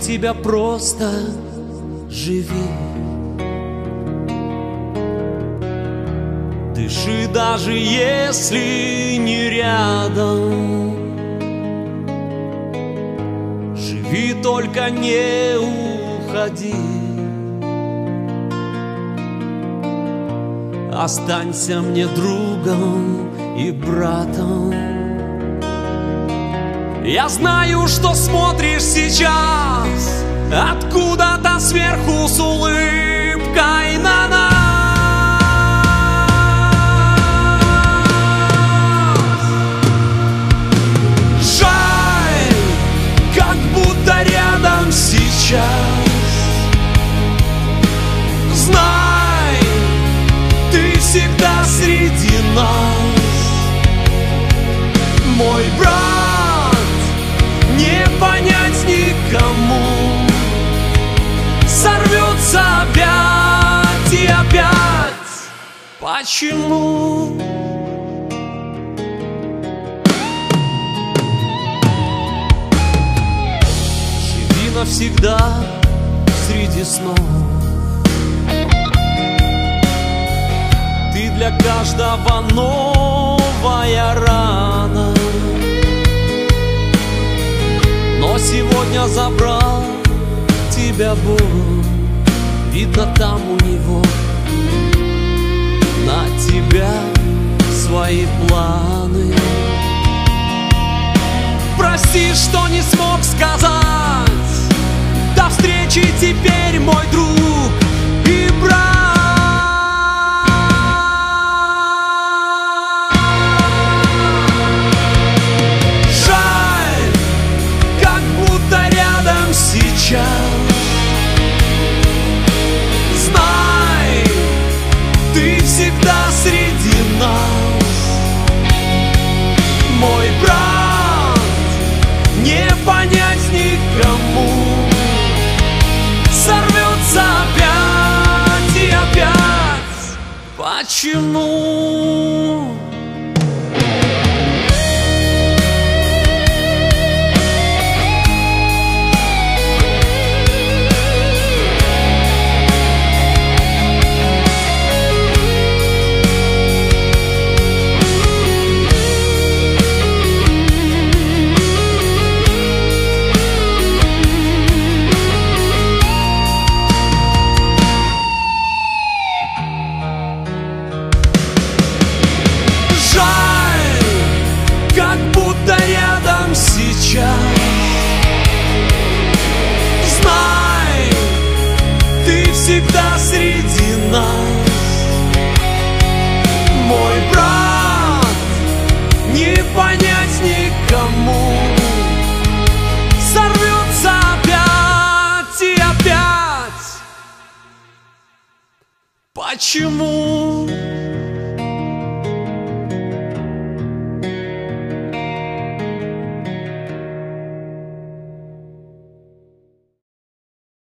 тебя просто живи. Дыши, даже если не рядом. Живи, только не уходи. Останься мне другом и братом. Я знаю, что смотришь сейчас откуда-то сверху с улыбкой на нас. Жаль, как будто рядом сейчас. Знай, ты всегда среди нас, мой брат, не понять никому. Сорвется опять и опять. Почему? Живи навсегда среди снов. Ты для каждого новая рана. Но сегодня забрал тебя Бог. Видно, там у него на тебя свои планы. Прости, что не смог сказать. До встречи теперь, мой друг и брат. Сейчас знай, ты всегда среди нас, мой брат, не понять никому. Сорвется опять и опять. Почему? Сейчас знай, ты всегда среди нас, мой брат, не понять никому. Сорвется опять и опять. Почему?